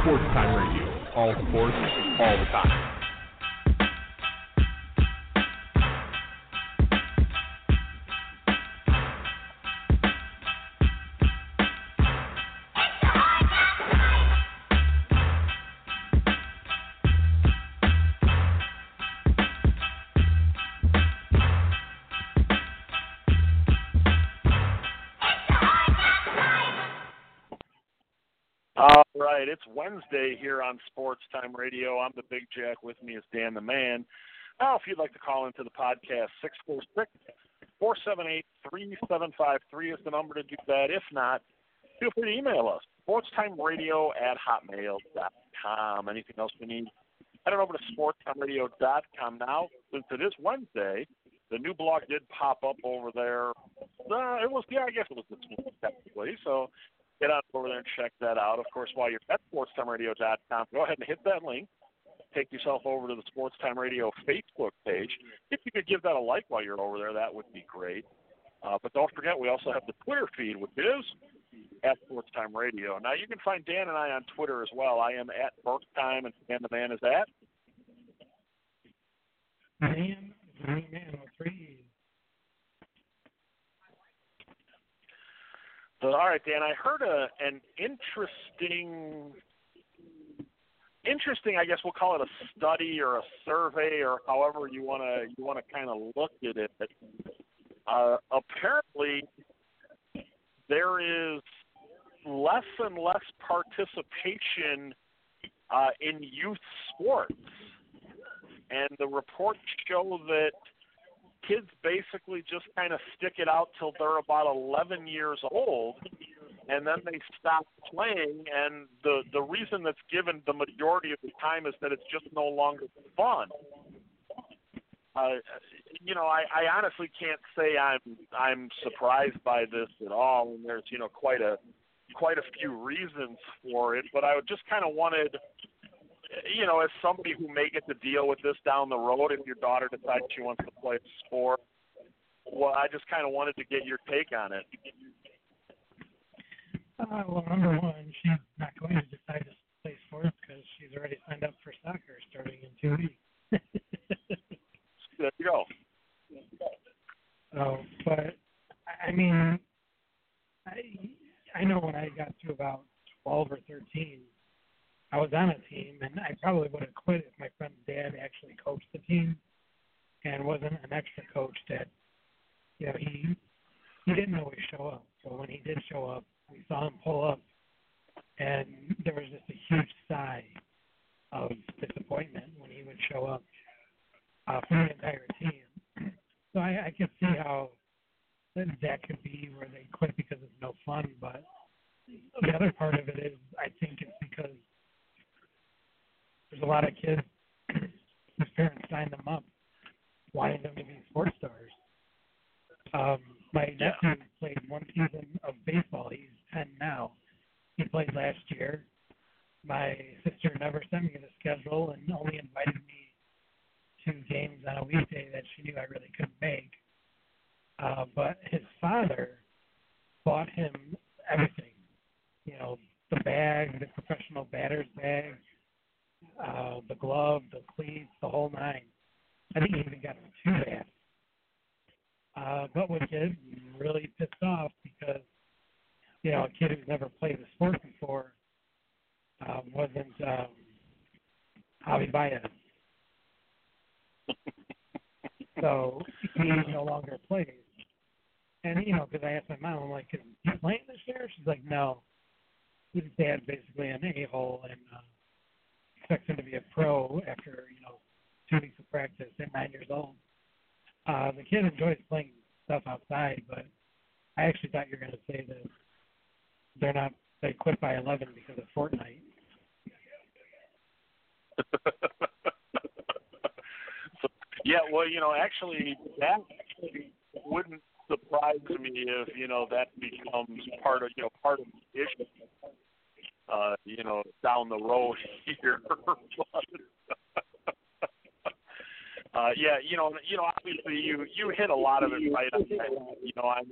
Sports Time Radio. All sports, all the time. It's Wednesday here on Sports Time Radio. I'm the Big Jack. With me is Dan the Man. Now, if you'd like to call into the podcast, 646-478-3753 is the number to do that. If not, feel free to email us, sportstimeradio@hotmail.com. Anything else we need, head on over to sportstimeradio.com now. Since it is Wednesday, the new blog did pop up over there. I guess it was this week, technically, so get on over there and check that out. Of course, while you're at sportstimeradio.com, go ahead and hit that link. Take yourself over to the Sports Time Radio Facebook page. If you could give that a like while you're over there, that would be great. But don't forget, we also have the Twitter feed, which is at Sports Time Radio. Now, you can find Dan and I on Twitter as well. I am at BurkeTime, and Dan the Man is at? Man 3. So, all right, Dan, I heard an interesting, I guess we'll call it a study or a survey or however you want to kind of look at it. Apparently, there is less and less participation in youth sports, and the reports show that kids basically just kind of stick it out till they're about 11 years old, and then they stop playing, and the reason that's given the majority of the time is that it's just no longer fun. I honestly can't say I'm surprised by this at all, and there's quite a few reasons for it, but I would just kind of wanted, as somebody who may get to deal with this down the road, if your daughter decides she wants to play a sport, well, I just kind of wanted to get your take on it. Well, number one, she's not going to decide to play sports because she's already signed up for soccer starting in 2 weeks. There you go. But, I mean, I know when I got to about 12 or 13, I was on a team, and I probably would have quit if my friend's dad actually coached the team and wasn't an extra coach that, he didn't always show up. So when he did show up, we saw him pull up, and there was just a huge sigh of disappointment when he would show up for the entire team. So I can see how that could be where they quit because it's no fun, but the other part of it is I think it's because there's a lot of kids whose parents signed them up wanting them to be sports stars. My nephew played one season of baseball. He's 10 now. He played last year. My sister never sent me the schedule and only invited me to games on a weekday that she knew I really couldn't make. But his father bought him everything. The bag, the professional batter's bag, the glove, the cleats, the whole nine. I think he even got the 2 bats. But with kids, really pissed off because, a kid who's never played the sport before wasn't Javi Baez. So he no longer plays. And, because I asked my mom, I'm like, is he playing this year? She's like, no. His dad's basically an a-hole and expects him to be a pro after, 2 weeks of practice at 9 years old. The kid enjoys playing stuff outside, but I actually thought you were going to say that they quit by 11 because of Fortnite. Actually, that wouldn't surprise me if, that becomes part of the issue, down the road here. Obviously you hit a lot of it right on the head.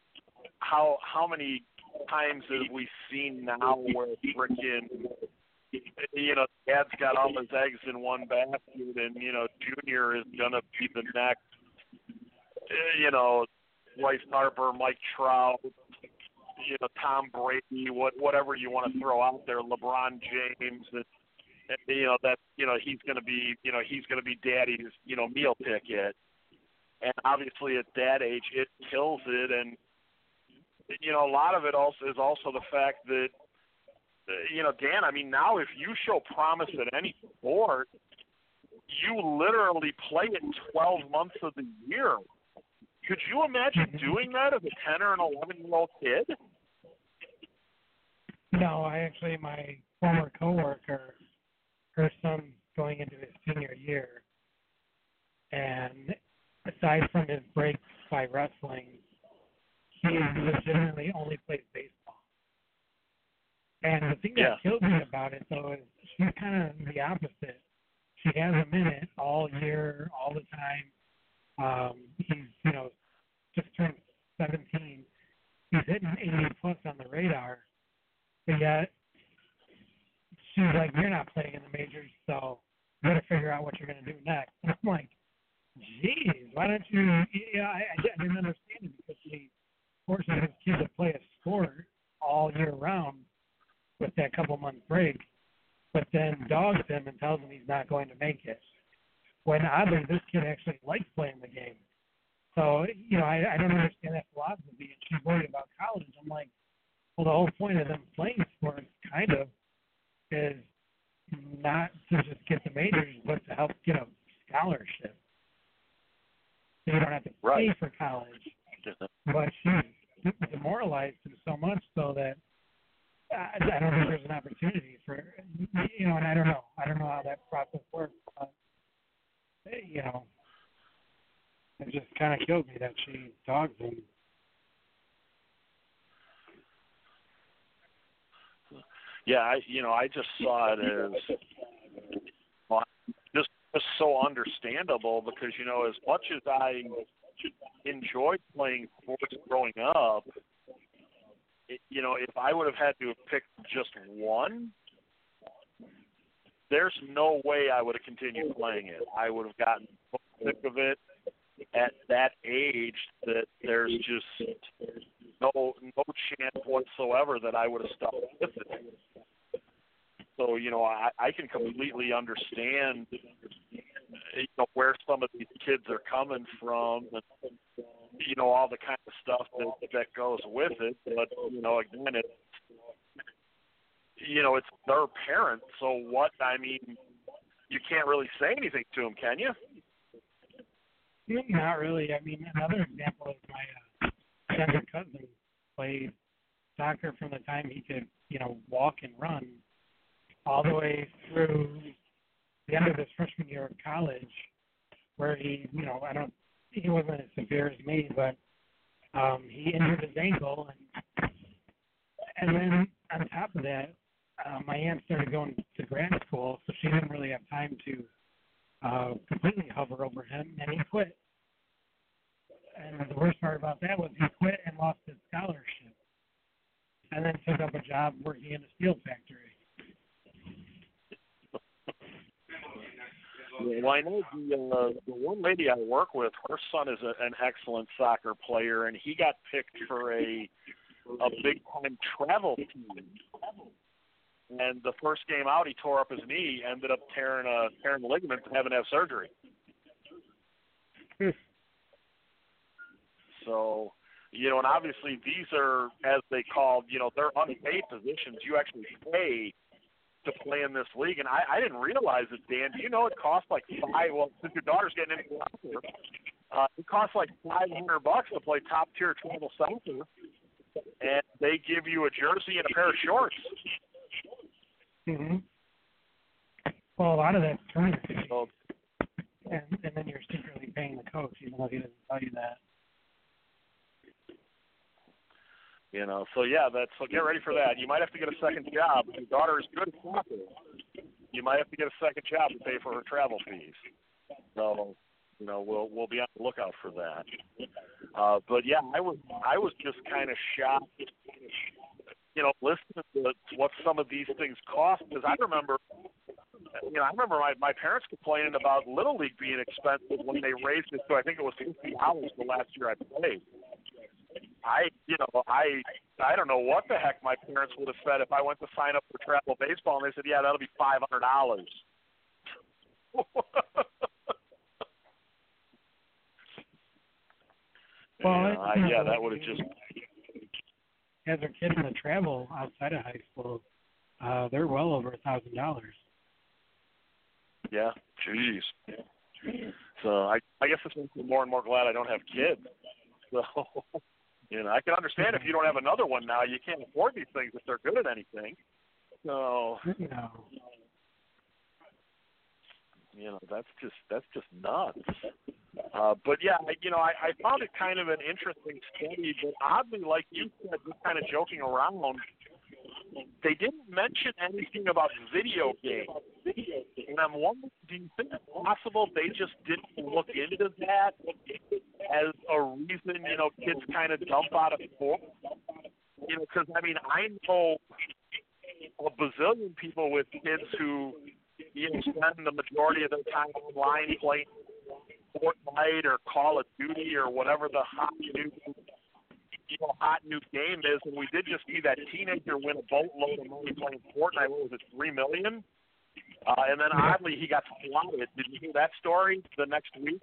How many times have we seen now where freaking Dad's got all his eggs in one basket, and Junior is gonna be the next, Bryce Harper, Mike Trout, Tom Brady, whatever you want to throw out there, LeBron James, and he's gonna be Daddy's meal ticket, and obviously at that age it kills it, and a lot of it also is the fact that. Dan, I mean, now if you show promise at any sport, you literally play it 12 months of the year. Could you imagine doing that as a 10 or an 11-year-old kid? No, my former coworker, her son's going into his senior year, and aside from his breaks by wrestling, he legitimately only plays baseball. And the thing that kills me about it, though, is she's kind of the opposite. She has him in it all year, all the time. He's, just turned 17. He's hitting 80-plus on the radar. But yet, she's like, you're not playing in the majors, so you got to figure out what you're going to do next. And I'm like, geez, why don't you? I didn't understand it because he forces his kid to play a sport all year round with that couple-month break, but then dogs him and tells him he's not going to make it. When oddly, this kid actually likes playing the game. So, I don't understand that philosophy, and she's worried about college. I'm like, well, the whole point of them playing sports kind of is not to just get the majors, but to help get a scholarship. So you don't have to pay for college. But she's demoralized him so much so that I don't think there's an opportunity for, and I don't know how that process works, but, it just kind of killed me that she dogs him. Yeah, I just saw it as just so understandable because, as much as I enjoyed playing sports growing up, if I would have had to have picked just one, there's no way I would have continued playing it. I would have gotten so sick of it at that age that there's just no chance whatsoever that I would have stuck with it. So, I can completely understand, where some of these kids are coming from and, all the kind of stuff that goes with it. But, again, it's their parents. So what, you can't really say anything to them, can you? Not really. Another example is my younger cousin played soccer from the time he could, walk and run all the way through the end of his freshman year of college, where he wasn't as severe as me, but he injured his ankle, and then on top of that, my aunt started going to grad school, so she didn't really have time to completely hover over him, and he quit. And the worst part about that was he quit and lost his scholarship, and then took up a job working in a steel factory. Well, I know the one lady I work with, her son is an excellent soccer player, and he got picked for a big-time travel team. And the first game out, he tore up his knee, ended up tearing the ligament and having to have surgery. So, and obviously these are, as they call, they're unpaid positions. You actually pay to play in this league, and I didn't realize it, Dan. Do you know it costs like since your daughter's getting into soccer, it costs like $500 to play top-tier travel soccer, and they give you a jersey and a pair of shorts. Mm-hmm. Well, a lot of that's tournament fees, and then you're secretly paying the coach, even though he doesn't tell you that. So get ready for that. You might have to get a second job. If your daughter is good at soccer, you might have to get a second job to pay for her travel fees. So, we'll be on the lookout for that. But yeah, I was just kind of shocked listen to what some of these things cost, because I remember my parents complaining about Little League being expensive when they raised it to, I think it was $50 the last year I played. I don't know what the heck my parents would have said if I went to sign up for travel baseball and they said, yeah, that'll be $500. That would have just. As a kid in the travel outside of high school, they're well over $1,000. Yeah, jeez. So I guess this makes me more and more glad I don't have kids. So, I can understand if you don't have another one now, you can't afford these things if they're good at anything. So, that's just nuts. But yeah, I found it kind of an interesting study, but oddly, like you said, just kind of joking around, they didn't mention anything about video games. And I'm wondering, do you think it's possible they just didn't look into that as a reason, kids kind of dump out of sports? Because, I know a bazillion people with kids who, spend the majority of their time online playing Fortnite or Call of Duty or whatever the hot new game is, and we did just see that teenager win a boatload of money playing Fortnite. What was it, $3 million? And then oddly, he got swatted. Did you hear that story the next week?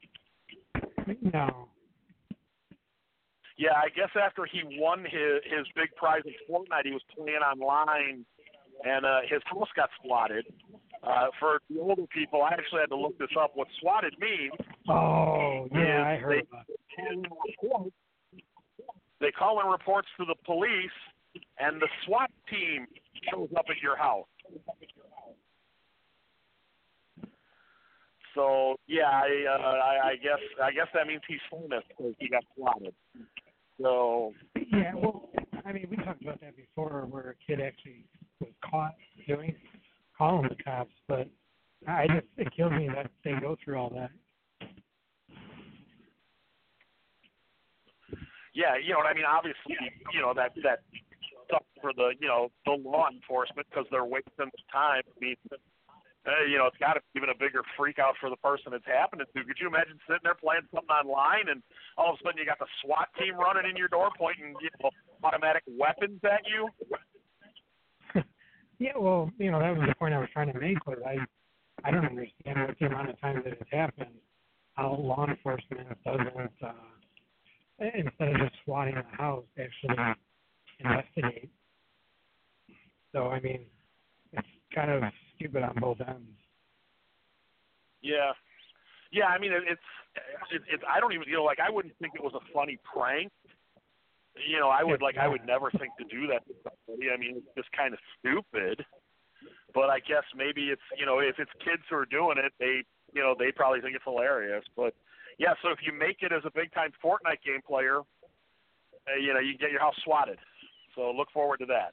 No. Yeah, I guess after he won his big prize in Fortnite, he was playing online, and his house got swatted. For the older people, I actually had to look this up. What swatted means? Oh, yeah, I heard about it. They call in reports to the police, and the SWAT team shows up at your house. So yeah, I guess that means he's famous because he got swatted. So yeah, well, we talked about that before, where a kid actually was caught calling the cops, but it kills me that they go through all that. Yeah, obviously, that stuff for the law enforcement because they're wasting time. It's got to be even a bigger freak out for the person it's happening to. Could you imagine sitting there playing something online and all of a sudden you got the SWAT team running in your door pointing, automatic weapons at you? Yeah, well, that was the point I was trying to make. Was I don't understand what the amount of times that it's happened, how law enforcement doesn't, instead of just swatting the house, actually investigate. So, it's kind of stupid on both ends. Yeah. Yeah, it's I don't even, I wouldn't think it was a funny prank. I would never think to do that to somebody. It's just kind of stupid. But I guess maybe it's, if it's kids who are doing it, they probably think it's hilarious. But yeah, so if you make it as a big time Fortnite game player, you can get your house swatted. So look forward to that.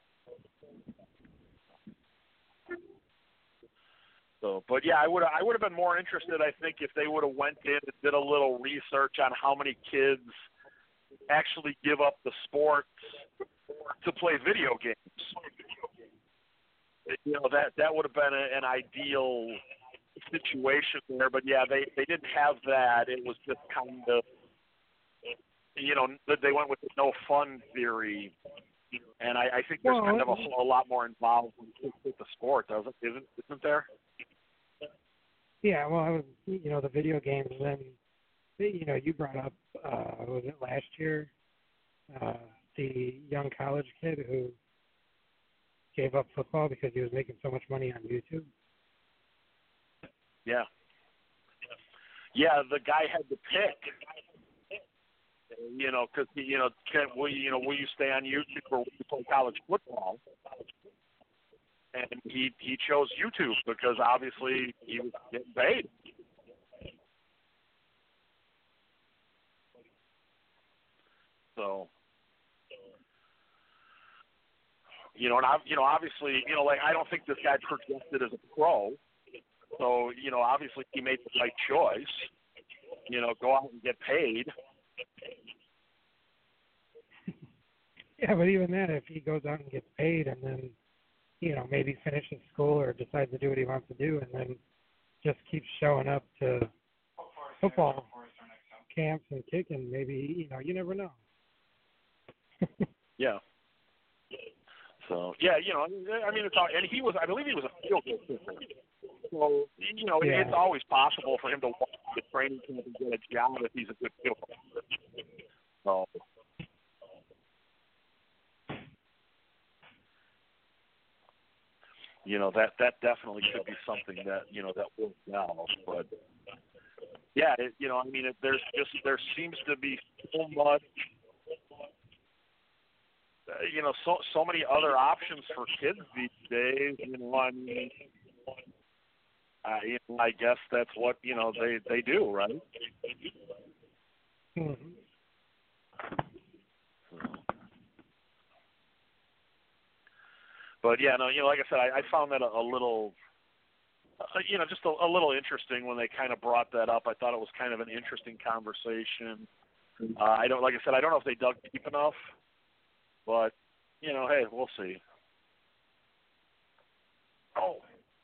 So, but yeah, I would have been more interested, I think, if they would have went in and did a little research on how many kids actually give up the sports to play video games. That would have been an ideal situation there. But yeah, they didn't have that. It was just kind of, they went with the no fun theory. And I think there's kind of a lot more involved with the sport, isn't there? Yeah, well, the video games, and you brought up, was it last year, the young college kid who gave up football because he was making so much money on YouTube? Yeah. Yeah, the guy had to pick. Because will you stay on YouTube or will you play college football? And he chose YouTube because obviously he was getting paid. So, and obviously, I don't think this guy projected as a pro. So, obviously he made the right choice. Go out and get paid. Yeah, but even then, if he goes out and gets paid and then, maybe finishes school or decides to do what he wants to do and then just keeps showing up to football camps and kicking, maybe, you never know. Yeah. So, yeah, I mean, it's all, and I believe he was a field goal kicker. So, Yeah. it's always possible for him to walk the training camp and get a job if he's a good field goal kicker. So, that definitely could be something that, that works out. But, yeah, I mean, there seems to be so much, so many other options for kids these days. I mean, I guess that's what, they do, right? Mm-hmm. But yeah, no, like I said, I found that a little, just a little interesting when they kind of brought that up. I thought it was kind of an interesting conversation. I don't know if they dug deep enough, but hey, we'll see. Oh.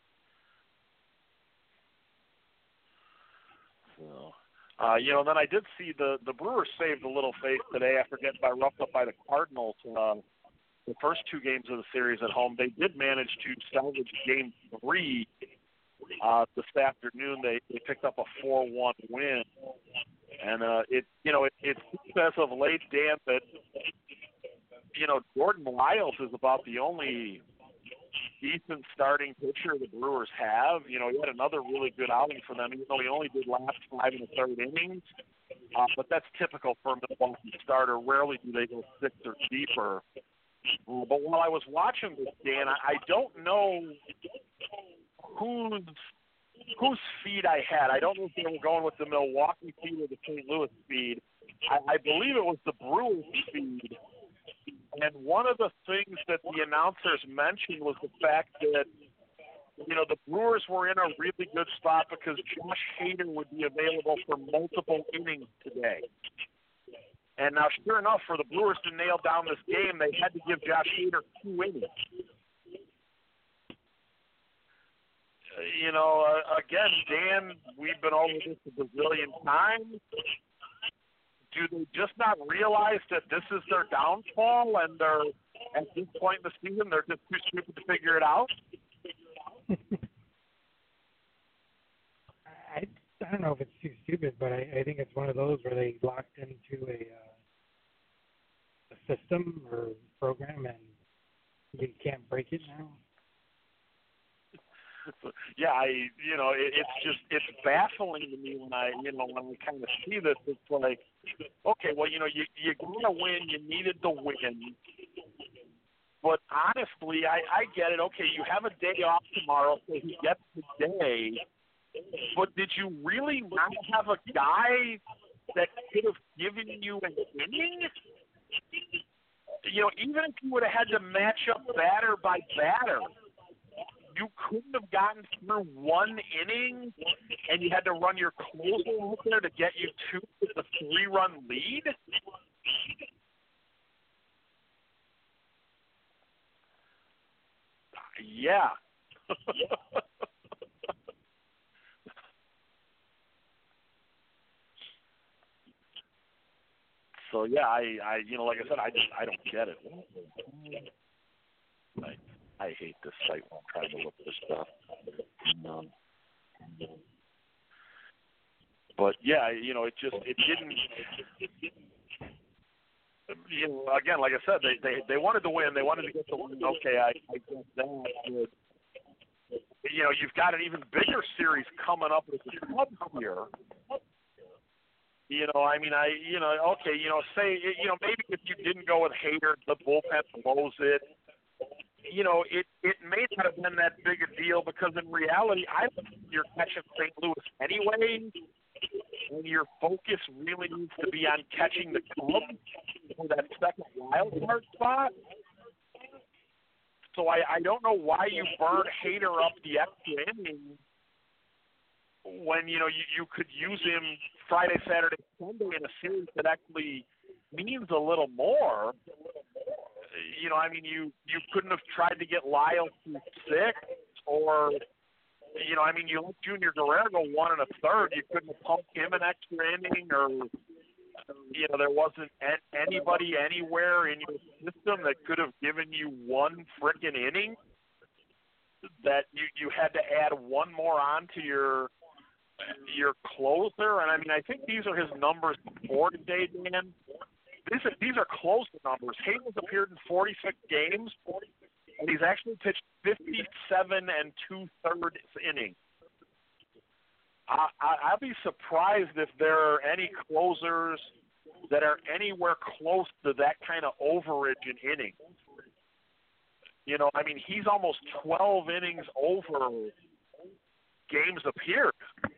So, then I did see the Brewers saved a little face today after getting roughed up by the Cardinals. The first two games of the series at home, they did manage to salvage Game 3 this afternoon. They picked up a 4-1 win, and it seems as of late, Dan, that Jordan Lyles is about the only decent starting pitcher the Brewers have. He had another really good outing for them, even though he only did last 5 1/3 innings. But that's typical for a Milwaukee starter. Rarely do they go 6 or deeper. But while I was watching this, Dan, I don't know whose feed I had. I don't know if they were going with the Milwaukee feed or the St. Louis feed. I believe it was the Brewers feed. And one of the things that the announcers mentioned was the fact that, the Brewers were in a really good spot because Josh Hader would be available for multiple innings today. And now, sure enough, for the Brewers to nail down this game, they had to give Josh Hader 2 innings. Again, Dan, we've been over this a bazillion times. Do they just not realize that this is their downfall, and they're at this point in the season they're just too stupid to figure it out? I don't know if it's too stupid, but I think it's one of those where they locked into a system or program and you can't break it now. Yeah, it's baffling to me when I kind of see this. It's like, okay, well, you gotta win. You needed to win. But honestly, I get it. Okay, you have a day off tomorrow, so he gets the day. But did you really not have a guy that could have given you an inning? Even if you would have had to match up batter by batter, you couldn't have gotten through 1 inning, and you had to run your closer out there to get you to the 3-run lead? Yeah. So yeah, I like I said, I don't get it. I hate this site when I'm trying to look this stuff. But yeah, it didn't. Again, like I said, they wanted to win. They wanted to get the win. Okay, I get that. But, you've got an even bigger series coming up with the Cubs here. Okay, say, maybe if you didn't go with Hader, the bullpen blows it. It may not have been that big a deal because in reality, I think you're catching St. Louis anyway, and your focus really needs to be on catching the Cubs for that second wild card spot. So I don't know why you burned Hader up the extra inning when, you could use him Friday, Saturday, Sunday in a series that actually means a little more. I mean, you couldn't have tried to get Lyle to 6, or, I mean, you let Junior Guerrero go 1 1/3. You couldn't have pumped him an extra inning, or, there wasn't anybody anywhere in your system that could have given you one frickin' inning, that you had to add one more on to your closer. And I mean, I think these are his numbers before today, Dan. These are closer numbers. Hayden's appeared in 46 games, and he's actually pitched 57 2/3 innings. I'd be surprised if there are any closers that are anywhere close to that kind of overage in innings. I mean, he's almost 12 innings over games appeared.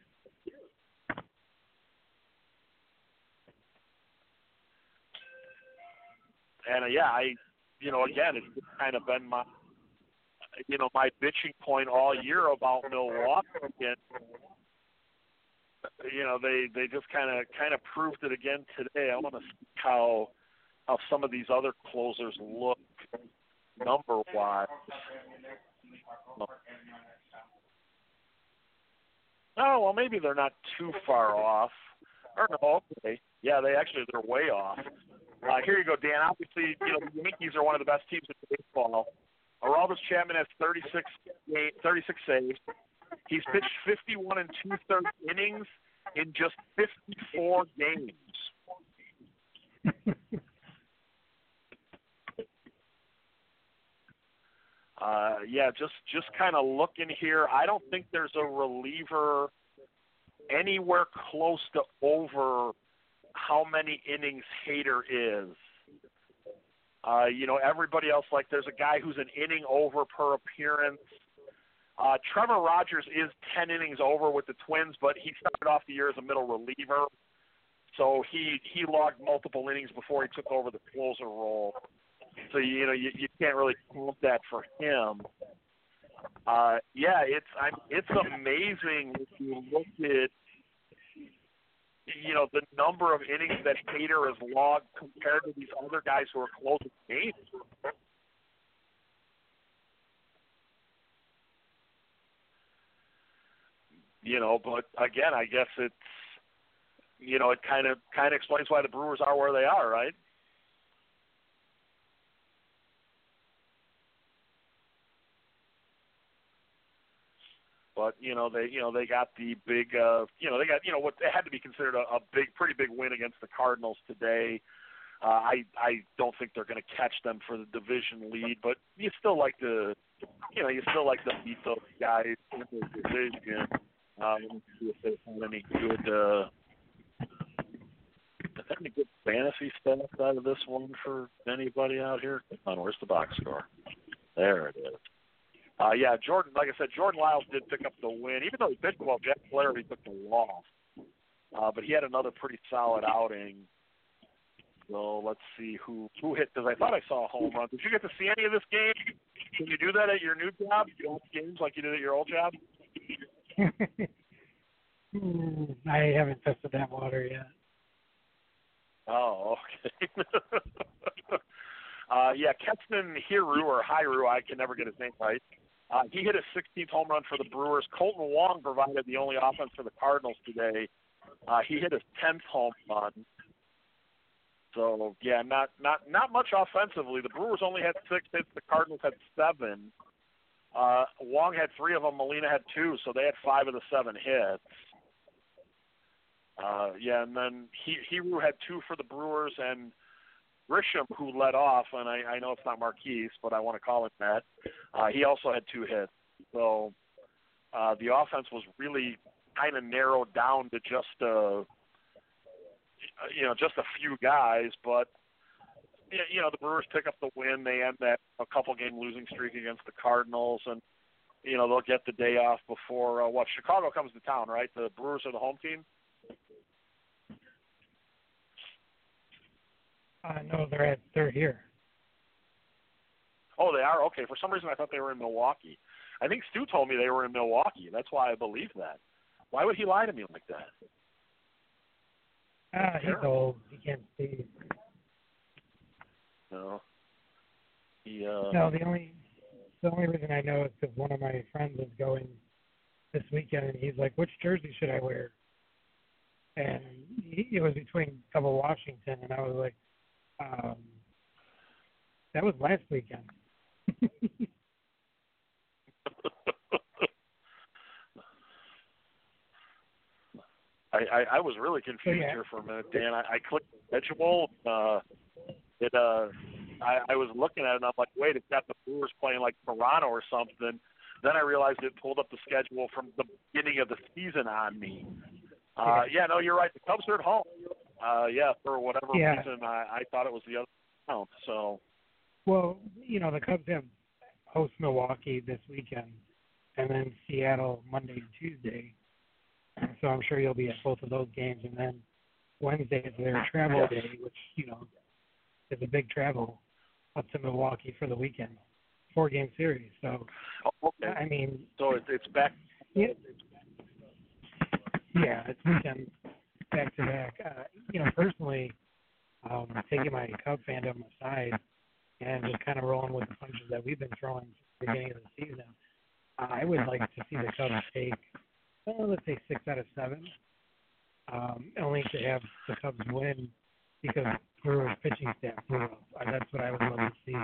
And again, it's kind of been my bitching point all year about Milwaukee. And, they just kind of proved it again today. I want to see how some of these other closers look number-wise. Oh, well, maybe they're not too far off. Or no, okay. Yeah, they're way off. Here you go, Dan. Obviously, the Yankees are one of the best teams in baseball. Aroldis Chapman has 36 saves. He's pitched 51 2/3 innings in just 54 games. Just kind of looking here. I don't think there's a reliever anywhere close to over how many innings Hader is. Everybody else, like there's a guy who's an inning over per appearance. Trevor Rogers is 10 innings over with the Twins, but he started off the year as a middle reliever. So he logged multiple innings before he took over the closer role. So, you can't really count that for him. It's amazing if you look at, the number of innings that Hader has logged compared to these other guys who are close to games. But again, I guess it's, it kind of explains why the Brewers are where they are, right? But they got the big they got what had to be considered a pretty big win against the Cardinals today. I don't think they're going to catch them for the division lead, but you still like to beat those guys in the division. Let me see if they have any good fantasy stats out of this one for anybody out here. Come on, where's the box score? There it is. Jordan, like I said, Jordan Lyles did pick up the win. Even though he pitched well, Jack Flaherty took the loss. But he had another pretty solid outing. So let's see who hit, because I thought I saw a home run. Did you get to see any of this game? Can you do that at your new job? You watch games like you did at your old job? I haven't tested that water yet. Oh, okay. Keston Hiru, I can never get his name right. He hit his 16th home run for the Brewers. Colton Wong provided the only offense for the Cardinals today. He hit his 10th home run. So, not much offensively. The Brewers only had 6 hits. The Cardinals had 7. Wong had 3 of them. Molina had 2, so they had 5 of the 7 hits. And then Hiru had 2 for the Brewers, and Grisham, who led off, and I know it's not Marquise, but I want to call it that, he also had 2 hits. So the offense was really kind of narrowed down to just a few guys. But the Brewers pick up the win. They end that a couple-game losing streak against the Cardinals, and they'll get the day off before Chicago comes to town, right? The Brewers are the home team. No, they're here. Oh, they are? Okay. For some reason, I thought they were in Milwaukee. I think Stu told me they were in Milwaukee. That's why I believe that. Why would he lie to me like that? He's old. He can't see. No. No, the only reason I know is because one of my friends is going this weekend, and he's like, "Which jersey should I wear?" And it was between double Washington, and I was like, "That was last weekend." I was really confused here for a minute, Dan. I clicked the schedule. I was looking at it, and I'm like, wait, it's got the Brewers playing like Toronto or something. Then I realized it pulled up the schedule from the beginning of the season on me. No, you're right. The Cubs are at home. For whatever reason, I thought it was the other round. So, well, the Cubs have host Milwaukee this weekend, and then Seattle Monday and Tuesday. So I'm sure you'll be at both of those games, and then Wednesday is their travel day, which is a big travel up to Milwaukee for the weekend, 4-game series. So, I mean, so it's back. Yeah, it's weekend back to back. Personally, taking my Cub fandom aside and just kind of rolling with the punches that we've been throwing since the beginning of the season, I would like to see the Cubs take, let's say 6 out of 7, only to have the Cubs win because Brewers pitching staff blew up. That's what I would love to see.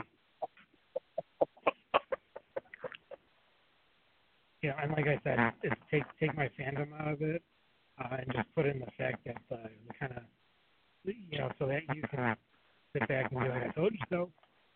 And like I said, it's take my fandom out of it and just put in the fact that we kind of, so that you can sit back and be like, I told you so.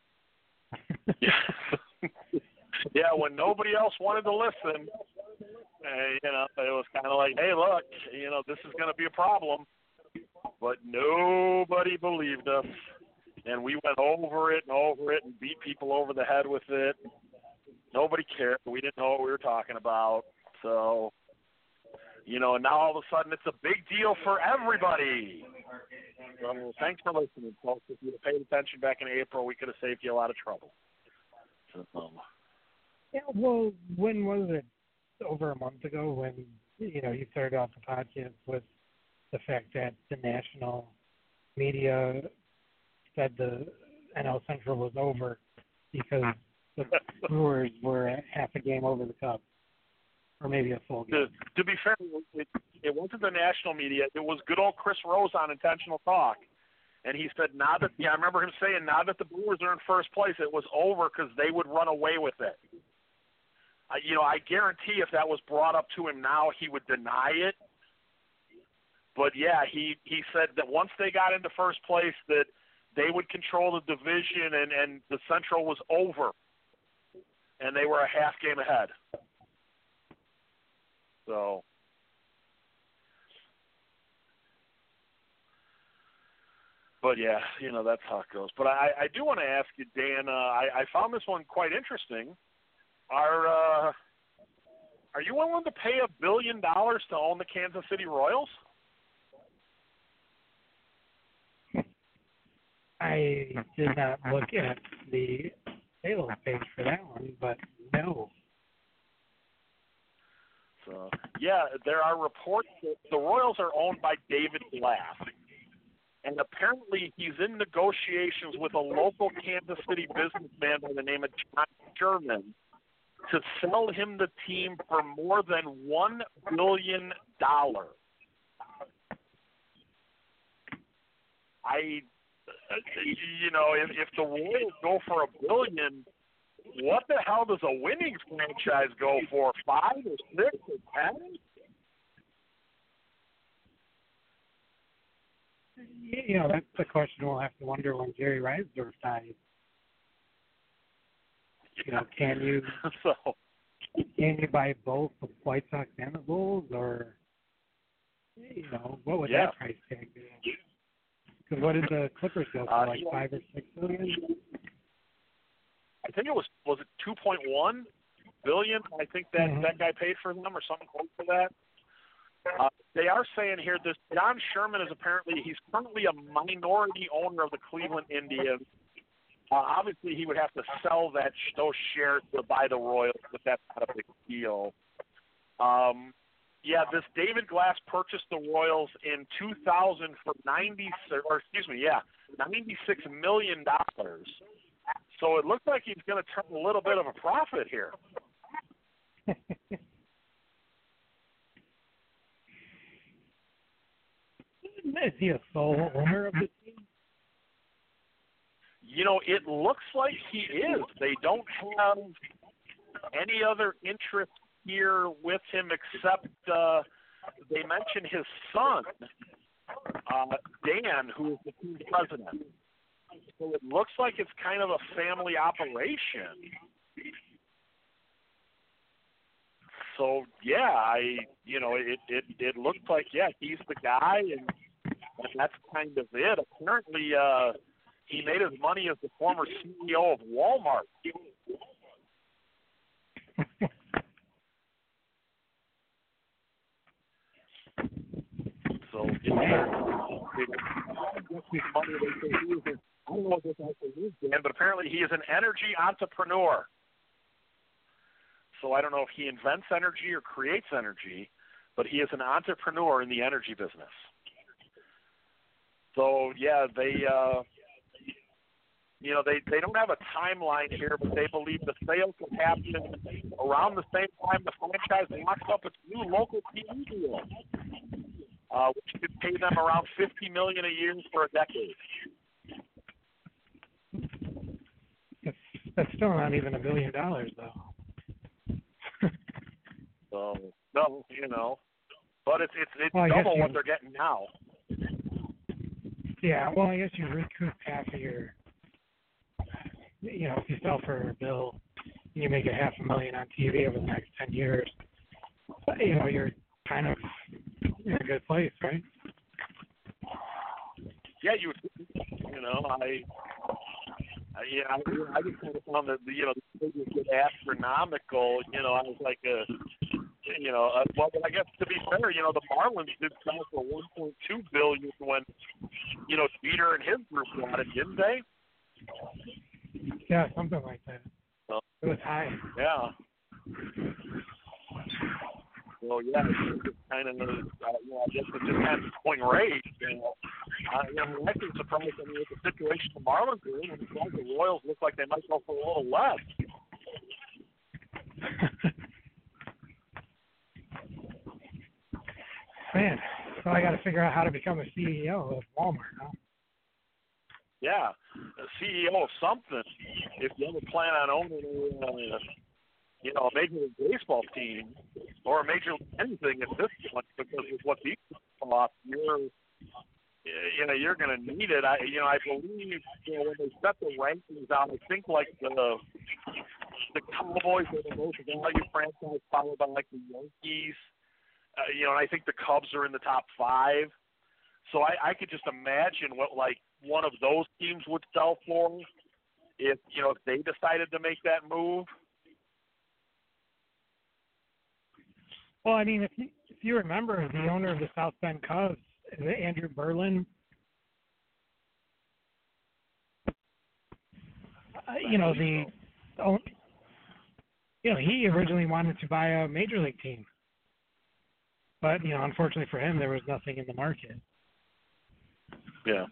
When nobody else wanted to listen, it was kind of like, hey, look, this is going to be a problem. But nobody believed us, and we went over it and beat people over the head with it. Nobody cared. We didn't know what we were talking about. So, and now all of a sudden it's a big deal for everybody. So thanks for listening, folks. If you had paid attention back in April, we could have saved you a lot of trouble. So, well, when was it? Over a month ago when, you started off the podcast with the fact that the national media said the NL Central was over because the Brewers were half a game over the Cubs, or maybe a full game. To be fair, it wasn't the national media. It was good old Chris Rose on Intentional Talk. And he said, I remember him saying, now that the Brewers are in first place, it was over because they would run away with it. I guarantee if that was brought up to him now, he would deny it. But, he said that once they got into first place that they would control the division and the Central was over. And they were a half game ahead. So, but that's how it goes. But I do want to ask you, Dan, I found this one quite interesting. Are you willing to pay $1 billion to own the Kansas City Royals? I did not look at the sales page for that one, but no. So, there are reports that the Royals are owned by David Glass. And apparently he's in negotiations with a local Kansas City businessman by the name of John Sherman to sell him the team for more than $1 billion. If the Royals go for $1 billion, what the hell does a winning franchise go for? 5 or 6 or 10? That's the question we'll have to wonder when Jerry Reinsdorf dies. Can you buy both the White Sox and the Bulls, or what would that price tag be? Because what did the Clippers go for, like $5 or $6 million? I think it was it 2.1 billion? I think that guy paid for them or something close to that. They are saying here this John Sherman is he's currently a minority owner of the Cleveland Indians. Obviously, he would have to sell those shares to buy the Royals, but that's not a big deal. This David Glass purchased the Royals in 2000 for $96 million. So So it looks like he's going to turn a little bit of a profit here. Is he a sole owner of the team? You know, it looks like he is. They don't have any other interest here with him except they mention his son, Dan, who is the team president. So it looks like it's kind of a family operation. So yeah, it looks like he's the guy, and that's kind of it. Apparently, he made his money as the former CEO of Walmart. So I don't know if this actually is Dan, but apparently he is an energy entrepreneur. So I don't know if he invents energy or creates energy, but he is an entrepreneur in the energy business. So yeah, they don't have a timeline here, but they believe the sale could happen around the same time the franchise locks up its new local TV deal, which could pay them around $50 million a year for a decade. That's still not even $1 billion, though. So no, but it's well, double what they're getting now. Yeah, well, I guess you recoup half of your. If you sell for $1 billion, you make $500,000 on TV over the next 10 years. You're kind of in a good place, right? Yeah, I just kind of found that the figures get astronomical. I was like, well, but I guess to be fair, the Marlins did sell for $1.2 billion when Jeter and his group got it, didn't they? Yeah, something like that. So, it was high. Yeah. Well, yeah, it's just kind of, I guess it's just kind of going rate. I'm actually surprised. I mean, with the situation the Marlins are in, and the Royals look like they might go for a little less. Man, so I got to figure out how to become a CEO of Walmart, huh? Yeah, a CEO of something. If you ever plan on owning a Major League Baseball team or a Major League anything at this point, because with what these off, you're going to need it. I believe when they set the rankings out, I think like the Cowboys are the most valued franchise, followed by like the Yankees. And I think the Cubs are in the top 5. So I could just imagine what like one of those teams would sell for if they decided to make that move. Well, I mean, if you remember, the owner of the South Bend Cubs, is it Andrew Berlin? He originally wanted to buy a Major League team. But, unfortunately for him, there was nothing in the market. Yeah.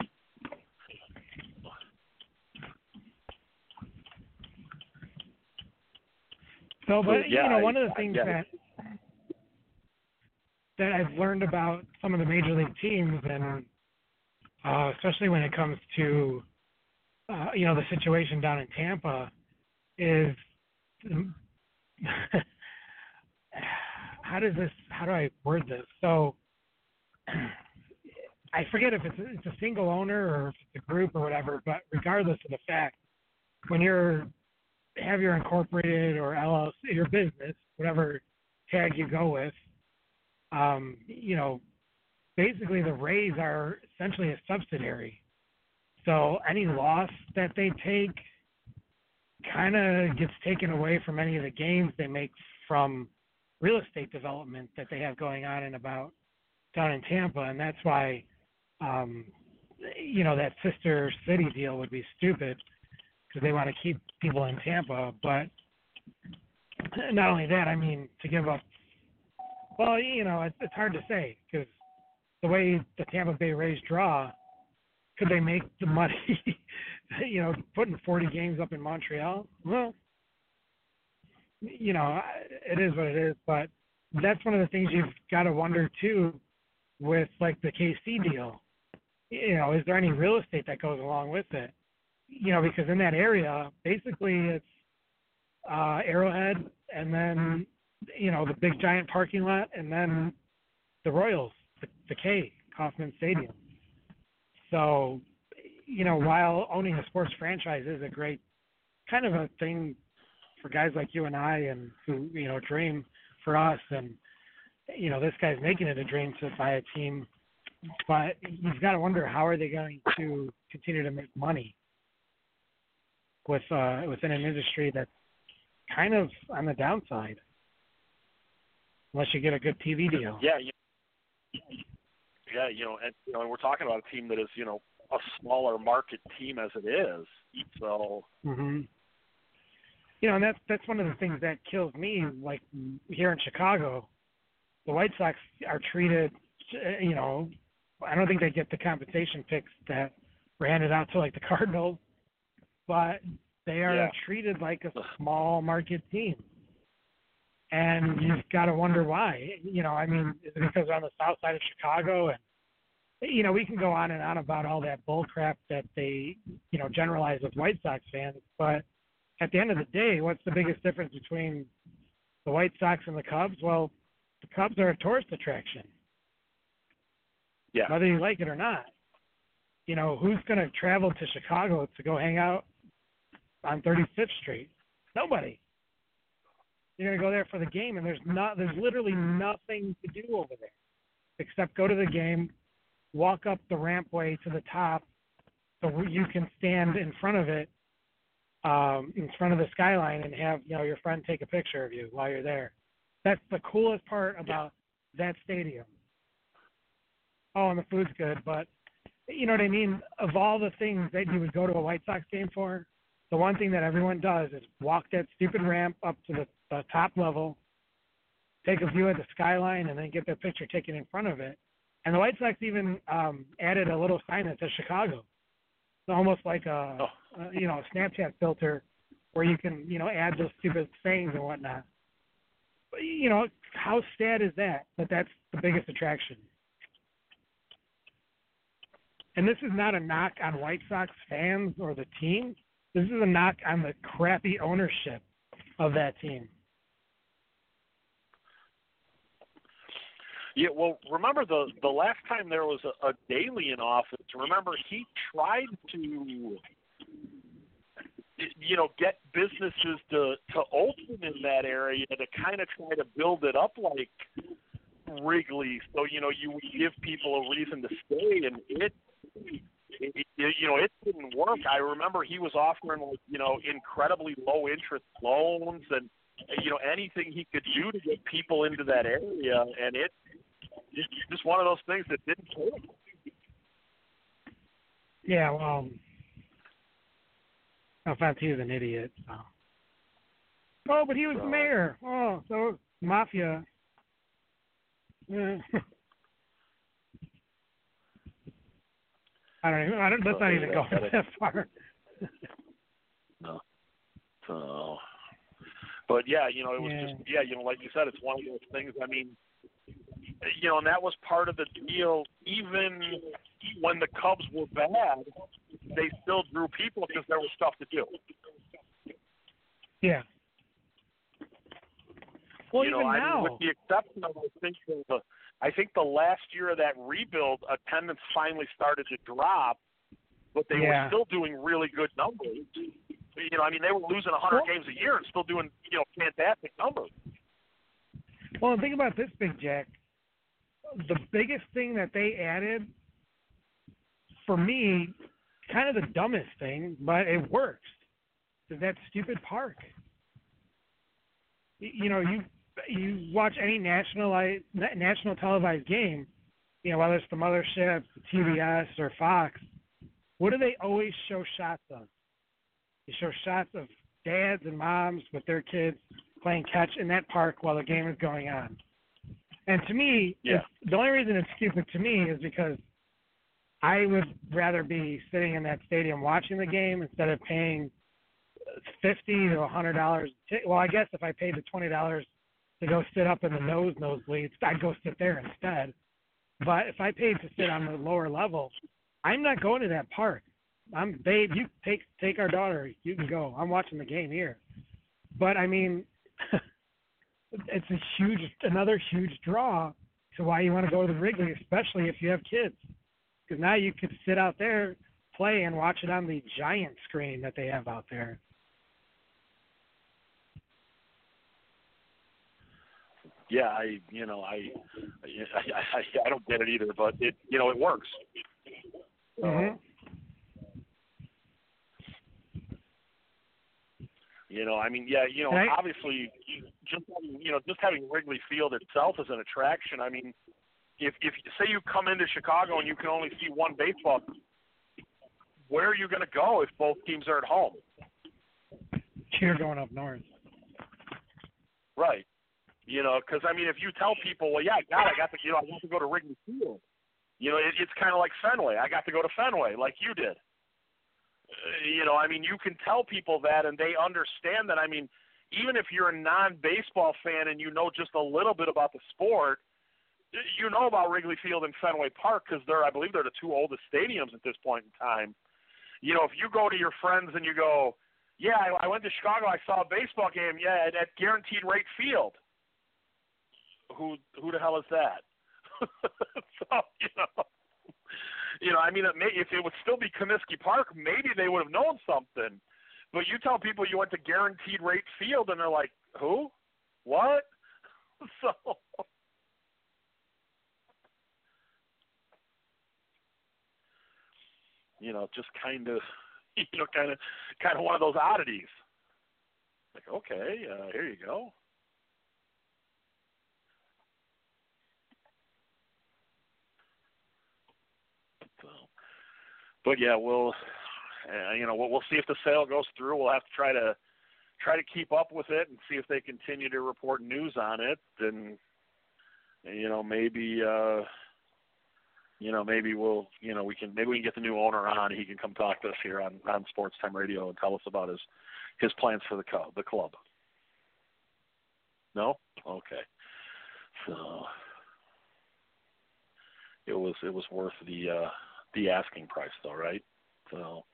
So, but, one of the things that I've learned about some of the Major League teams, and especially when it comes to, the situation down in Tampa, is how do I word this? So I forget if it's a single owner or if it's a group or whatever, but regardless of the fact, when have your incorporated or LLC, your business, whatever tag you go with, basically the Rays are essentially a subsidiary. So any loss that they take kind of gets taken away from any of the gains they make from real estate development that they have going on and about down in Tampa. And that's why, that sister city deal would be stupid because they want to keep people in Tampa. But not only that, I mean, to give up, well, it's hard to say because the way the Tampa Bay Rays draw, could they make the money putting 40 games up in Montreal. Well, it is what it is. But that's one of the things you've got to wonder too, with like the KC deal. Is there any real estate that goes along with it? Because in that area, basically it's Arrowhead, and then the big giant parking lot, and then the Royals, the K, Kauffman Stadium. So, while owning a sports franchise is a great kind of a thing for guys like you and I, and who dream for us, and this guy's making it a dream to buy a team, but you've got to wonder, how are they going to continue to make money within an industry that's kind of on the downside, unless you get a good TV deal. And we're talking about a team that is, a smaller market team as it is. So. Mhm. And that's one of the things that kills me. Like here in Chicago, the White Sox are treated. I don't think they get the compensation picks that were handed out to like the Cardinals, but they are treated like a small market team. And you've got to wonder why. Is it because they're on the south side of Chicago? And, we can go on and on about all that bull crap that they, generalize with White Sox fans. But at the end of the day, what's the biggest difference between the White Sox and the Cubs? Well, the Cubs are a tourist attraction. Yeah. Whether you like it or not. Who's going to travel to Chicago to go hang out on 35th Street? Nobody. You're going to go there for the game, and there's literally nothing to do over there except go to the game, walk up the rampway to the top so you can stand in front of it, in front of the skyline, and have your friend take a picture of you while you're there. That's the coolest part about that stadium. Oh, and the food's good, but you know what I mean? Of all the things that you would go to a White Sox game for, the one thing that everyone does is walk that stupid ramp up to the top level, take a view of the skyline, and then get their picture taken in front of it. And the White Sox even added a little sign that says Chicago. It's almost like a Snapchat filter where you can, add those stupid sayings and whatnot. But, how sad is that that's the biggest attraction? And this is not a knock on White Sox fans or the team. This is a knock on the crappy ownership of that team. Yeah, well, remember the last time there was a Daly in office, remember he tried to, get businesses to open in that area to kind of try to build it up like Wrigley. So, you would give people a reason to stay, and it didn't work. I remember he was offering, incredibly low interest loans and, anything he could do to get people into that area, and it's just one of those things that didn't work. Yeah, well, I thought he was an idiot. So. Oh, but he was the mayor. Oh, so mafia. Yeah. Let's not even go that far. No. So, but yeah, it was just, like you said, it's one of those things. I mean, and that was part of the deal. Even when the Cubs were bad, they still drew people because there was stuff to do. Yeah. Well, even now, with the exception of I think the last year of that rebuild, attendance finally started to drop, but they were still doing really good numbers. They were losing 100 games a year and still doing, fantastic numbers. Well, think about this, Big Jack. The biggest thing that they added, for me, kind of the dumbest thing, but it works, is that stupid park. You watch any national televised game, whether it's the Mothership, TBS, or Fox, what do they always show shots of? They show shots of dads and moms with their kids playing catch in that park while the game is going on. And to me, the only reason it's stupid to me is because I would rather be sitting in that stadium watching the game instead of paying $50 to $100. Well, I guess if I paid the $20 to go sit up in the nosebleeds, I'd go sit there instead. But if I paid to sit on the lower level, I'm not going to that park. Babe, you take our daughter. You can go. I'm watching the game here. But I mean, it's another huge draw to why you want to go to the Wrigley, especially if you have kids, because now you could sit out there, play, and watch it on the giant screen that they have out there. Yeah, I don't get it either, but it works. Mm-hmm. Obviously, just having Wrigley Field itself is an attraction. I mean, if say you come into Chicago and you can only see one baseball, where are you going to go if both teams are at home? Cheer going up north. Right. Because I mean, if you tell people, well, yeah, God, I got to go to Wrigley Field. It's kind of like Fenway. I got to go to Fenway, like you did. You can tell people that, and they understand that. I mean, even if you're a non-baseball fan and you know just a little bit about the sport, you know about Wrigley Field and Fenway Park because I believe they're the two oldest stadiums at this point in time. If you go to your friends and you go, yeah, I went to Chicago, I saw a baseball game, yeah, at Guaranteed Rate Field. Who the hell is that? So, if it would still be Comiskey Park, maybe they would have known something. But you tell people you went to Guaranteed Rate Field, and they're like, who? What? So, just kind of one of those oddities. Like, okay, here you go. But yeah, we'll see if the sale goes through. We'll have to try to keep up with it and see if they continue to report news on it. And maybe we can get the new owner on. He can come talk to us here on Sports Time Radio and tell us about his plans for the club. No? Okay. So it was worth the asking price, though, right? So,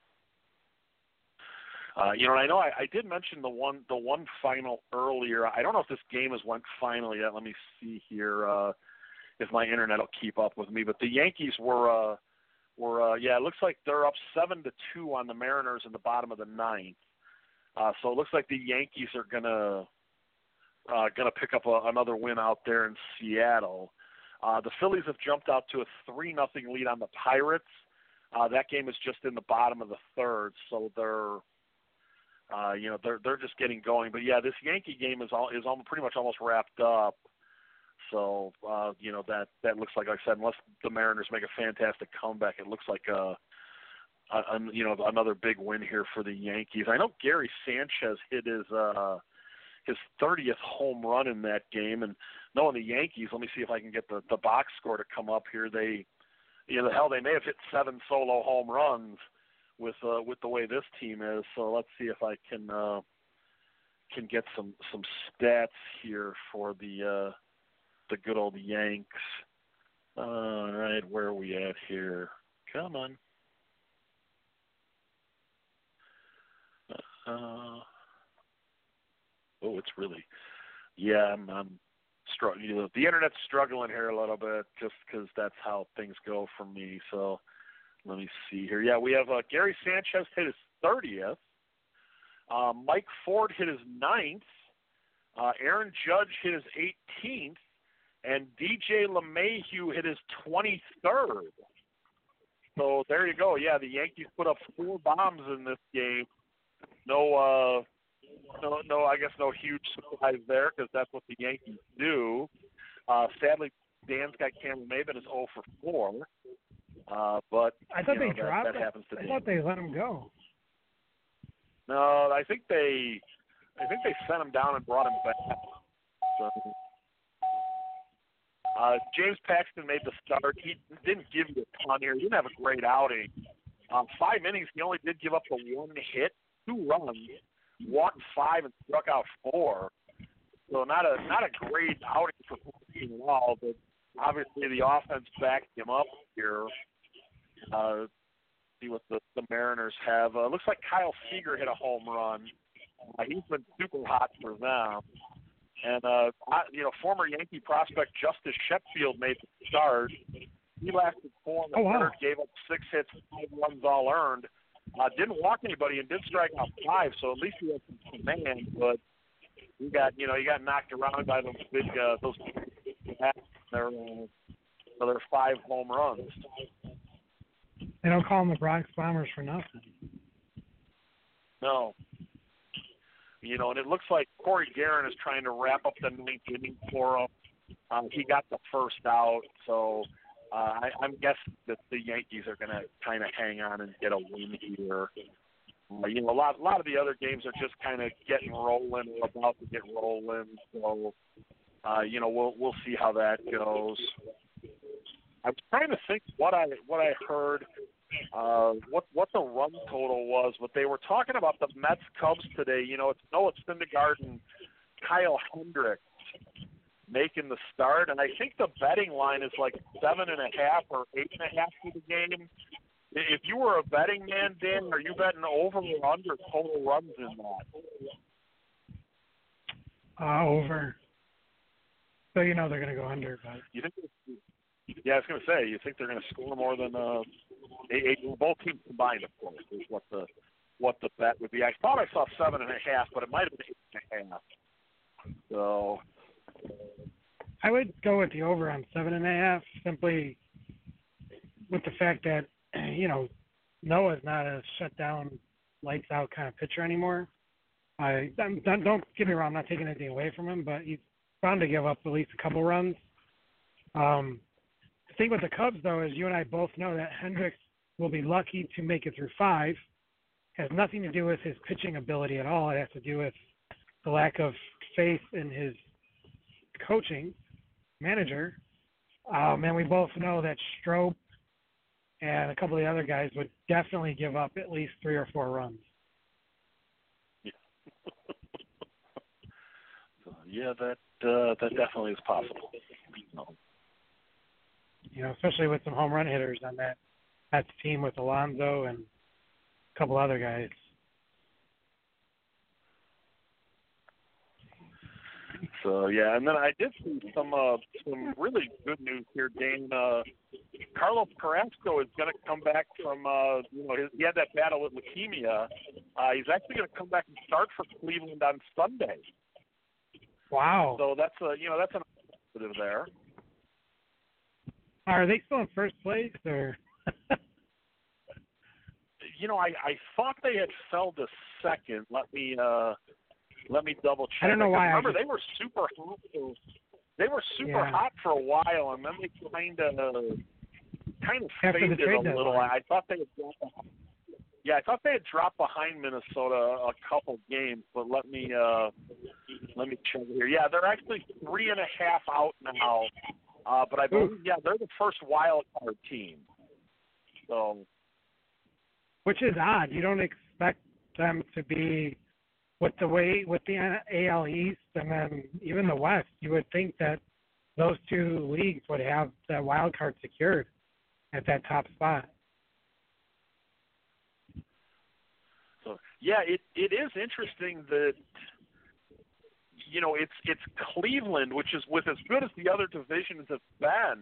I know I did mention the one final earlier. I don't know if this game has went final yet. Let me see here if my internet will keep up with me. But the Yankees were it looks like they're up 7-2 on the Mariners in the bottom of the ninth. So it looks like the Yankees are gonna pick up another win out there in Seattle. The Phillies have jumped out to a 3-0 lead on the Pirates. That game is just in the bottom of the third, so they're just getting going. But yeah, this Yankee game is pretty much almost wrapped up. So that looks like I said, unless the Mariners make a fantastic comeback, it looks like another big win here for the Yankees. I know Gary Sanchez hit his 30th home run in that game, and knowing the Yankees, let me see if I can get the box score to come up here. They may have hit 7 solo home runs with the way this team is. So let's see if I can get some stats here for the good old Yanks. All right, where are we at here? Come on. It's really, I'm struggling. The internet's struggling here a little bit just because that's how things go for me. So let me see here. Yeah, we have Gary Sanchez hit his 30th. Mike Ford hit his 9th. Aaron Judge hit his 18th. And DJ LeMahieu hit his 23rd. So there you go. Yeah, the Yankees put up 4 bombs in this game. No, I guess no huge surprise there because that's what the Yankees do. Sadly, Dan's got Cameron Maybin is 0 for 4. But I thought they dropped that happens to I thought they let him go. No, I think they sent him down and brought him back. So, James Paxton made the start. He didn't give you a ton here. He didn't have a great outing. 5 innings, he only did give up the 1 hit, 2 runs, walked 5 and struck out 4. So not a great outing for Paxton at all, but obviously the offense backed him up here. See what the Mariners have. Looks like Kyle Seager hit a home run. He's been super hot for them. And, former Yankee prospect Justice Sheffield made the start. He lasted 4 in the third, gave up 6 hits, 5 runs all earned. Didn't walk anybody and did strike out 5, so at least he had some command. But he got knocked around by those big their 5 home runs. They don't call them the Bronx Bombers for nothing. No. And it looks like Corey Guerin is trying to wrap up the 9th inning for him. He got the first out, so I'm guessing that the Yankees are going to kind of hang on and get a win here. A lot of the other games are just kind of getting rolling or about to get rolling, so we'll see how that goes. I was trying to think what I heard, what the run total was, but they were talking about the Mets Cubs today. It's Noah Syndergaard and Kyle Hendricks making the start, and I think the betting line is like 7.5 or 8.5 for the game. If you were a betting man, Dan, are you betting over or under total runs in that? Over. So they're going to go under, but you think? Yeah, I was going to say, you think they're going to score more than both teams combined, of course, is what the bet would be. I thought I saw 7.5, but it might have been 8.5. So I would go with the over on 7.5, simply with the fact that Noah's not a shutdown, lights out kind of pitcher anymore. Don't get me wrong, I'm not taking anything away from him, but he's bound to give up at least a couple runs. The thing with the Cubs, though, is you and I both know that Hendricks will be lucky to make it through 5. Has nothing to do with his pitching ability at all. It has to do with the lack of faith in his coaching manager. And we both know that Strop and a couple of the other guys would definitely give up at least 3 or 4 runs. Yeah, that definitely is possible. Especially with some home run hitters on that team with Alonso and a couple other guys. So yeah, and then I did see some really good news here, Dane. Carlos Carrasco is going to come back from he had that battle with leukemia. He's actually going to come back and start for Cleveland on Sunday. Wow. So that's that's an positive there. Are they still in first place, or? I thought they had fell to second. Let me double check. I don't know why. Remember, they were super hot. They were super hot for a while, and then they kind of faded a little. I thought they had dropped. Yeah, I thought they had dropped behind Minnesota a couple games, but let me check here. Yeah, they're actually 3.5 out now. But I believe, they're the first wild card team. So, which is odd. You don't expect them to be with the AL East and then even the West. You would think that those two leagues would have that wild card secured at that top spot. So yeah, it is interesting that. It's Cleveland, which is with as good as the other divisions have been.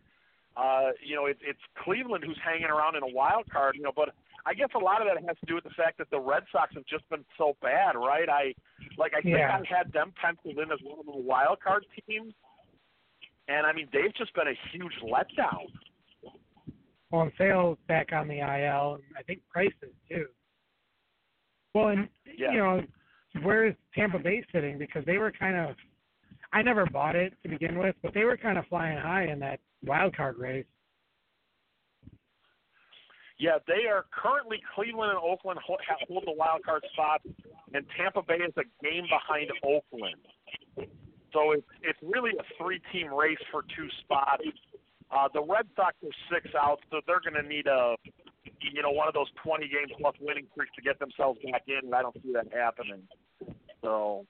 It's Cleveland who's hanging around in a wild card. But I guess a lot of that has to do with the fact that the Red Sox have just been so bad, right? I think I had them penciled in as one of the wild card teams, and I mean they've just been a huge letdown. Well, and Sale's back on the IL, and I think Price is too. Well, and where is Tampa Bay sitting? Because they were I never bought it to begin with, but they were kind of flying high in that wild card race. Yeah, they are currently Cleveland and Oakland hold the wild card spot, and Tampa Bay is a game behind Oakland. So it's really a 3-team race for 2 spots. The Red Sox are 6 out, so they're going to need one of those 20-game plus winning streaks to get themselves back in, and I don't see that happening. So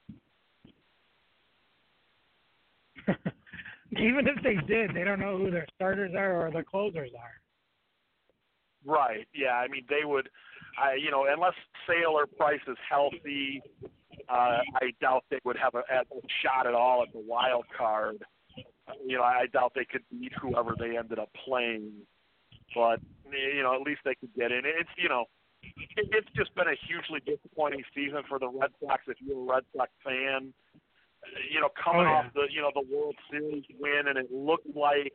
even if they did, they don't know who their starters are or their closers are. Right. Yeah. I mean, they would. Unless Sale or Price is healthy, I doubt they would have a shot at all at the wild card. I doubt they could beat whoever they ended up playing, but at least they could get in. It's just been a hugely disappointing season for the Red Sox. If you're a Red Sox fan, coming off the World Series win, and it looked like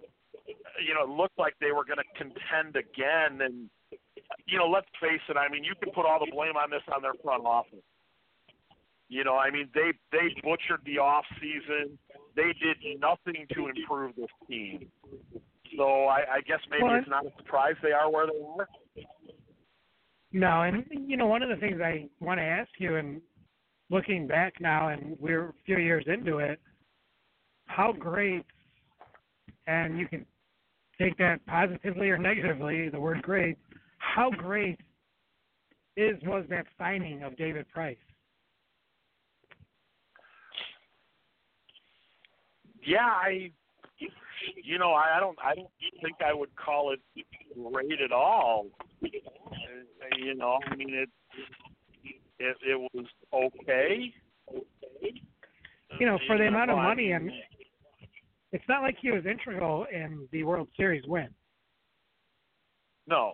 they were going to contend again. And let's face it. I mean, you can put all the blame on this on their front office. They butchered the off season. They did nothing to improve this team. So I guess maybe it's not a surprise they are where they are. No, and one of the things I want to ask you, and looking back now, and we're a few years into it, how great, and you can take that positively or negatively, the word great, how great was that signing of David Price? Yeah, I don't think I would call it great at all. I mean, it was okay. For the amount of money, and it's not like he was integral in the World Series win. No.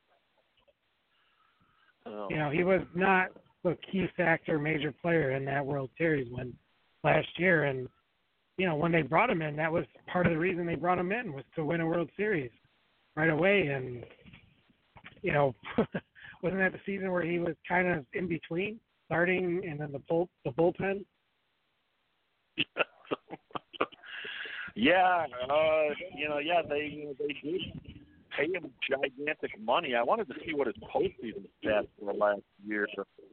He was not the key factor, major player in that World Series win last year, and when they brought him in, that was part of the reason they brought him in, was to win a World Series right away. And, wasn't that the season where he was kind of in between starting and then the bullpen? Yeah, they did pay him gigantic money. I wanted to see what his postseason stats were last year.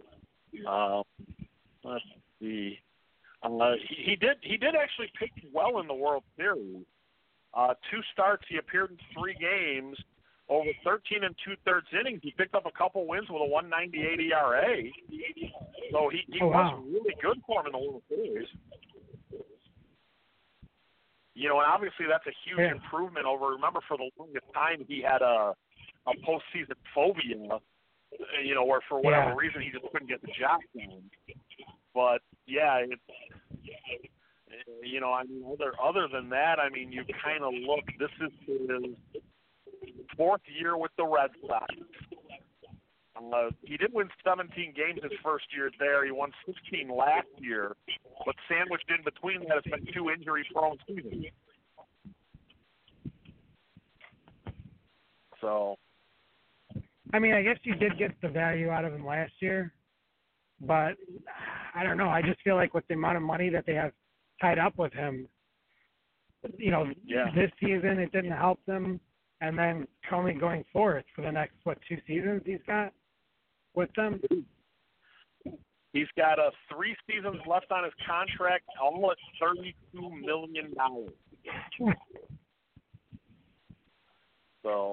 Let's see. He did actually pitch well in the World Series. 2 starts. He appeared in 3 games over 13 2/3 innings. He picked up a couple wins with a 1.98 ERA. So he was really good for him in the World Series. And obviously that's a huge improvement over. Remember, for the longest time he had a postseason phobia. Where for whatever reason he just couldn't get the job done. But yeah, other than that, I mean, you kind of look. This is his 4th year with the Red Sox. He did win 17 games his first year there. He won 16 last year, but sandwiched in between that has been 2 injury-prone seasons. So, I mean, I guess you did get the value out of him last year. But I don't know. I just feel like with the amount of money that they have tied up with him, this season it didn't help them. And then only going forward for the next, 2 seasons he's got with them? He's got 3 seasons left on his contract, all at $32 million. So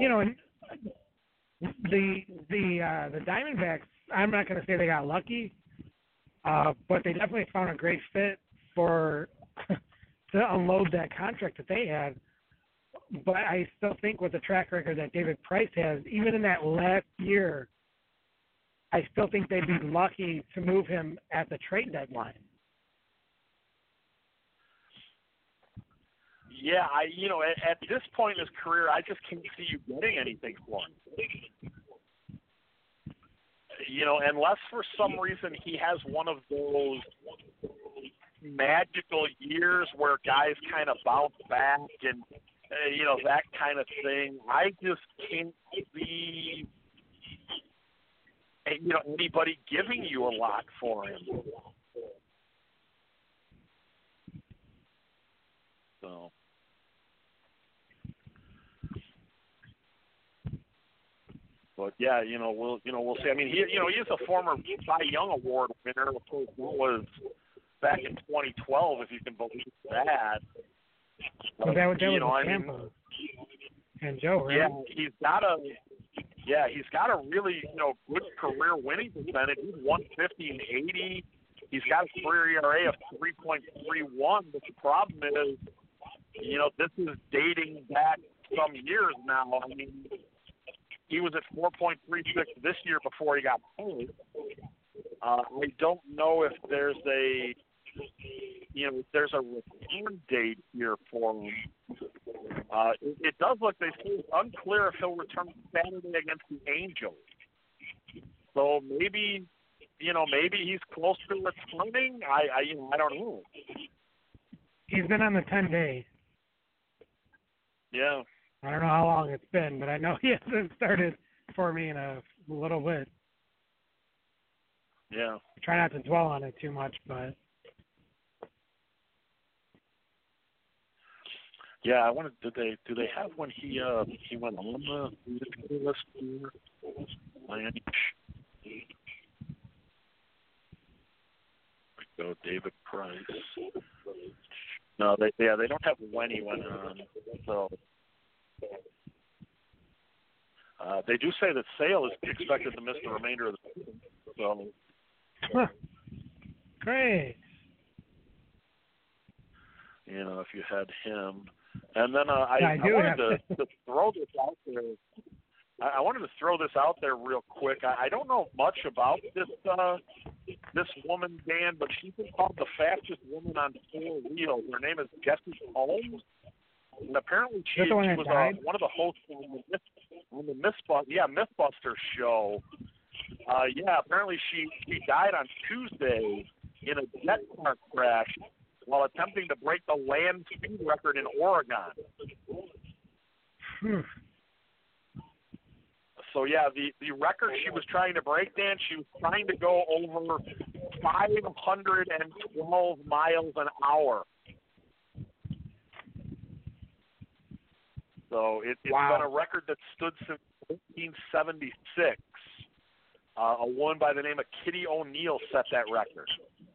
the Diamondbacks, I'm not going to say they got lucky, but they definitely found a great fit to unload that contract that they had. But I still think with the track record that David Price has, even in that last year, I still think they'd be lucky to move him at the trade deadline. Yeah, at this point in his career, I just can't see you getting anything for him. Unless for some reason he has one of those magical years where guys kind of bounce back and, that kind of thing. I just can't see, anybody giving you a lot for him. So. But yeah, we'll see. I mean, he is a former Cy Young Award winner. Of course, that was back in 2012, if you can believe that. But that was I Tampa mean, and Joe, right? yeah, he's got a really good career winning percentage. He's 150 and 80. He's got a career ERA of 3.31. But the problem is, this is dating back some years now. I mean, he was at 4.36 this year before he got paid. I don't know if there's a return date here for him. It does look it's unclear if he'll return Saturday against the Angels. So maybe he's close to returning. I don't know. He's been on the 10-day. Yeah. I don't know how long it's been, but I know he hasn't started for me in a little bit. Yeah. I try not to dwell on it too much, but. Yeah, I wanted. Do they have when he went on the list here? Go David Price. No, they don't have when he went on. So they do say that Sale is expected to miss the remainder of the season. So great. If you had him. And then I wanted to throw this out there. I wanted to throw this out there real quick. I don't know much about this woman, Dan, but she's been called the fastest woman on 4 wheels. Her name is Jessie Holmes, and apparently she was one of the hosts on the Mythbuster show. Apparently she died on Tuesday in a jet car crash while attempting to break the land speed record in Oregon. So, the record she was trying to break, Dan, she was trying to go over 512 miles an hour. So it's been a record that stood since 1976. A woman by the name of Kitty O'Neill set that record.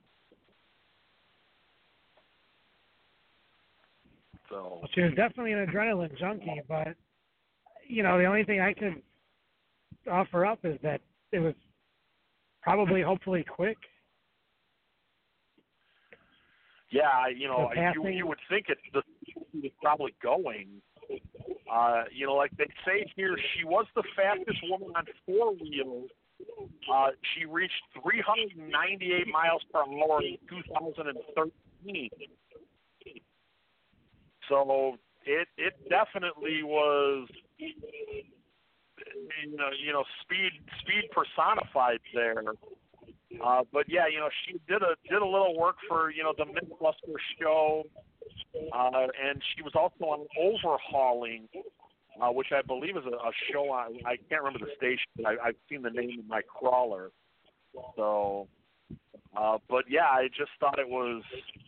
So she was definitely an adrenaline junkie, but the only thing I could offer up is that it was probably hopefully quick. Yeah, you would think the speed is probably going. Like they say here, she was the fastest woman on 4 wheels. She reached 398 miles per hour in 2013. So it definitely was, speed personified there. But she did a little work for the Mythbuster show, and she was also on Overhauling, which I believe is a show on. I can't remember the station, but I've seen the name in my crawler. So, but I just thought it was.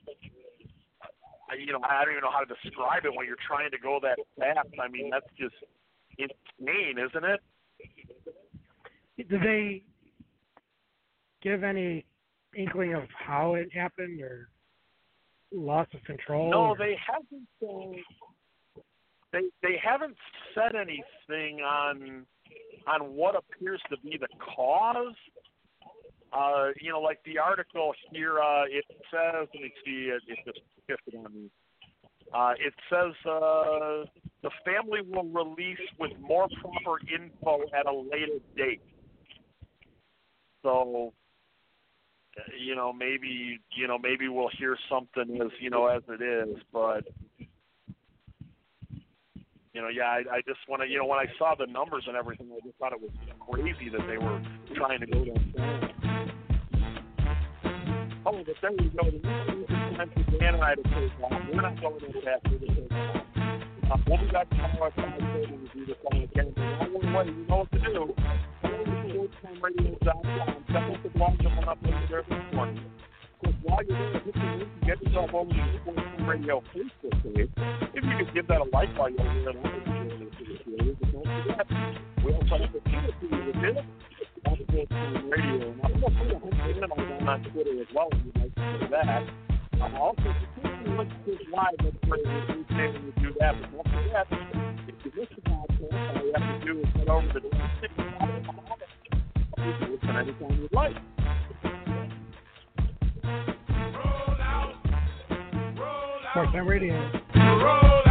I don't even know how to describe it when you're trying to go that fast. I mean, that's just insane, isn't it? Did they give any inkling of how it happened or loss of control? No, they haven't. They haven't said anything on what appears to be the cause. Like the article here, it says. Let me see. It just shifted on me. It says the family will release with more proper info at a later date. So, maybe we'll hear something as it is. But I just want to, when I saw the numbers and everything, I just thought it was crazy that they were trying to go that fast. Oh, but there you go. Dan and I to take off. We're not going that fast. We'll be back tomorrow at 5:30 to do this all again. You know what to do. SportsTimeRadio.com. Check out the blog that went up there this morning. Of course, while you're there, hit the link and get yourself over to the Sports Time Radio Facebook page. If you could give that a like while you're there, and don't forget, we also have the Twitter with it. On Sports Time Radio. And I'm going to put a link on Twitter as well if you'd like to for that. Also, if you can't listen to it live, that's great. We're able to do that. But don't forget, if you miss the podcast, all you have to do is head over to the listen anytime you'd like. Sportsnet Radio. Roll